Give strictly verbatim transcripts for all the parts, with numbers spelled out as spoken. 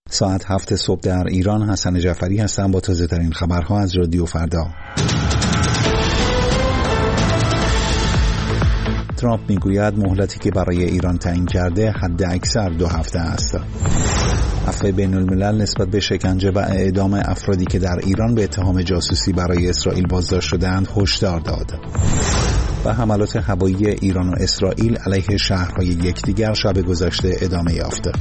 ساعت هفت صبح در ایران. حسن جعفری هستم با تازه ترین خبرها از رادیو فردا. ترامپ میگوید مهلتی که برای ایران تعیین کرده حد اکثر دو هفته است. عفو بین الملل نسبت به شکنجه و اعدام افرادی که در ایران به اتهام جاسوسی برای اسرائیل بازداشت شده‌اند هشدار داد. و حملات هوایی ایران و اسرائیل علیه شهرهای یکدیگر شب گذشته ادامه یافت.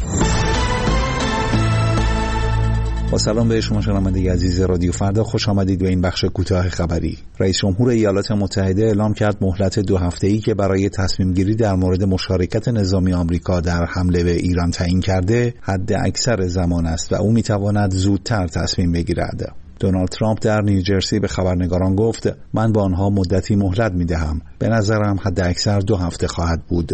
با سلام به شما شنونده عزیز رادیو فردا، خوش آمدید به این بخش کوتاه خبری. رئیس جمهور ایالات متحده اعلام کرد مهلت دو هفته‌ای که برای تصمیم گیری در مورد مشارکت نظامی آمریکا در حمله به ایران تعیین کرده حد اکثر زمان است و او میتواند زودتر تصمیم بگیرد. دونالد ترامپ در نیوجرسی به خبرنگاران گفت من به آنها مدتی مهلت میدهم. به نظرم حد اکثر دو هفته خواهد بود.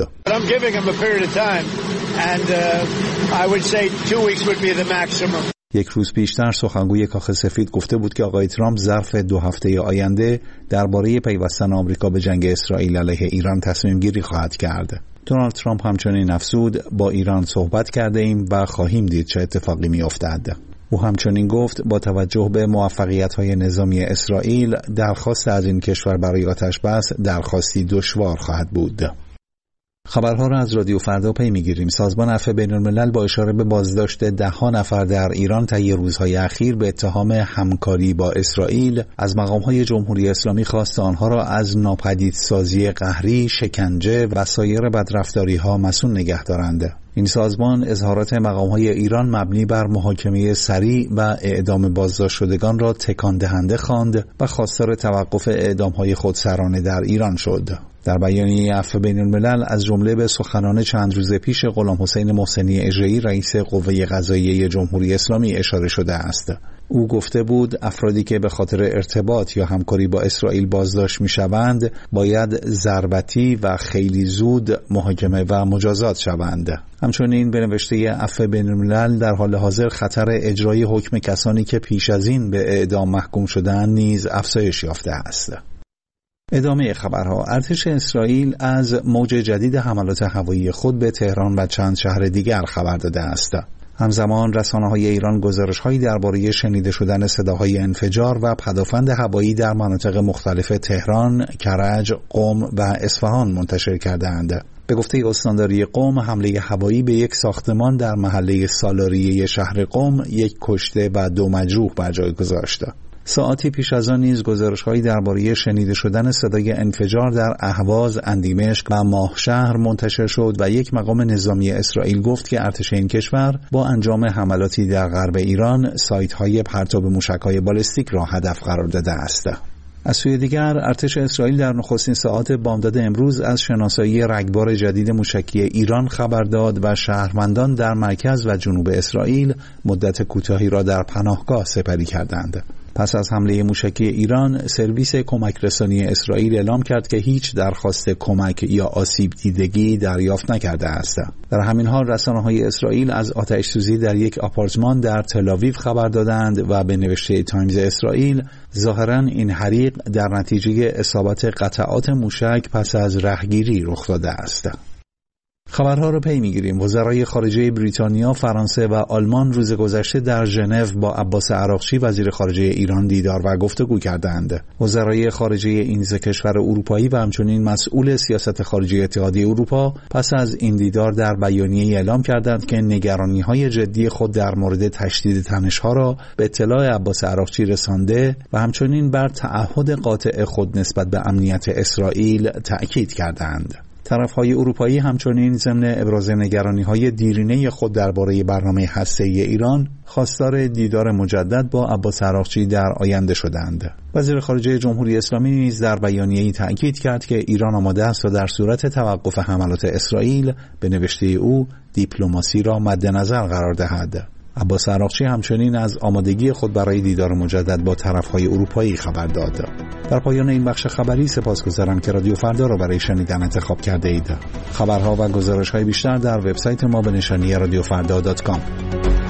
یک روز پیشتر سخنگوی کاخ سفید گفته بود که آقای ترامپ ظرف دو هفته آینده درباره پیوستن آمریکا به جنگ اسرائیل علیه ایران تصمیم گیری خواهد کرد. دونالد ترامپ همچنین افزود با ایران صحبت کرده ایم و خواهیم دید چه اتفاقی می افتد. او همچنین گفت با توجه به موفقیت‌های نظامی اسرائیل درخواست از این کشور برای آتش‌بس درخواستی دشوار خواهد بود. خبرها را از رادیو فردا پی می‌گیریم. سازمان عفو بین‌الملل با اشاره به بازداشت ده‌ها نفر در ایران طی روزهای اخیر به اتهام همکاری با اسرائیل از مقام‌های جمهوری اسلامی خواست آنها را از ناپدیدسازی قهری، شکنجه و سایر بدرفتاری‌ها مسئول نگه دارند. این سازمان اظهارات مقام‌های ایران مبنی بر محاکمه سریع و اعدام بازداشت شدگان را تکان دهنده خواند و خواستار توقف اعدام‌های خودسرانه در ایران شد. در بیانیه عفو بین الملل از جمله به سخنان چند روز پیش غلام حسین محسنی اژه‌ای رئیس قوه قضاییه جمهوری اسلامی اشاره شده است. او گفته بود افرادی که به خاطر ارتباط یا همکاری با اسرائیل بازداشت می‌شوند باید ضربتی و خیلی زود محاکمه و مجازات شوند. همچنین به نوشته عفو بین الملل در حال حاضر خطر اجرای حکم کسانی که پیش از این به اعدام محکوم شدند نیز افزایش یافته است. ادامه خبرها. ارتش اسرائیل از موج جدید حملات هوایی خود به تهران و چند شهر دیگر خبر داده است. همزمان رسانه‌های ایران گزارش‌هایی درباره شنیده شدن صداهای انفجار و پدافند هوایی در مناطق مختلف تهران، کرج، قم و اصفهان منتشر کرده‌اند. به گفته استانداری قم، حمله هوایی به یک ساختمان در محله سالاریه شهر قم یک کشته و دو مجروح بر جای گذاشت. ساعتی پیش از آن نیز گزارش‌هایی درباره شنیده شدن صدای انفجار در اهواز، اندیمشق و ماهشهر منتشر شد و یک مقام نظامی اسرائیل گفت که ارتش این کشور با انجام حملاتی در غرب ایران سایت‌های پرتاب موشک‌های بالستیک را هدف قرار داده است. از سوی دیگر ارتش اسرائیل در نخستین ساعات بامداد امروز از شناسایی رگبار جدید موشکی ایران خبر داد و شهروندان در مرکز و جنوب اسرائیل مدت کوتاهی را در پناهگاه سپری کردند. پس از حمله موشکی ایران، سرویس کمک رسانی اسرائیل اعلام کرد که هیچ درخواست کمک یا آسیب دیدگی دریافت نکرده است. در همین حال رسانه‌های اسرائیل از آتش سوزی در یک آپارتمان در تل‌آویو خبر دادند و به نوشته تایمز اسرائیل ظاهراً این حریق در نتیجه اصابت قطعات موشک پس از رهگیری رخ داده است. خبرها رو پی میگیریم. وزرای خارجه بریتانیا، فرانسه و آلمان روز گذشته در ژنو با عباس عراقچی وزیر خارجه ایران دیدار و گفتگو کردند. وزرای خارجه این سه کشور اروپایی و همچنین مسئول سیاست خارجی اتحادیه اروپا پس از این دیدار در بیانیه‌ای اعلام کردند که نگرانی‌های جدی خود در مورد تشدید تنش‌ها را به اطلاع عباس عراقچی رسانده و همچنین بر تعهد قاطع خود نسبت به امنیت اسرائیل تأکید کردند. طرف‌های اروپایی همچنین ضمن ابراز نگرانی‌های دیرینه خود درباره برنامه هسته‌ای ایران خواستار دیدار مجدد با عباس عراقچی در آینده شدند. وزیر خارجه جمهوری اسلامی نیز در بیانیه‌ای تأکید کرد که ایران آماده است و در صورت توقف حملات اسرائیل به نوشته او دیپلماسی را مد نظر قرار دهد. عباس عراقچی همچنین از آمادگی خود برای دیدار مجدد با طرف‌های اروپایی خبر داد. در پایان این بخش خبری سپاسگزارم که رادیو فردا را برای شنیدن انتخاب کرده اید. خبرها و گزارش‌های بیشتر در وبسایت ما به نشانی رادیو فردا دات کام.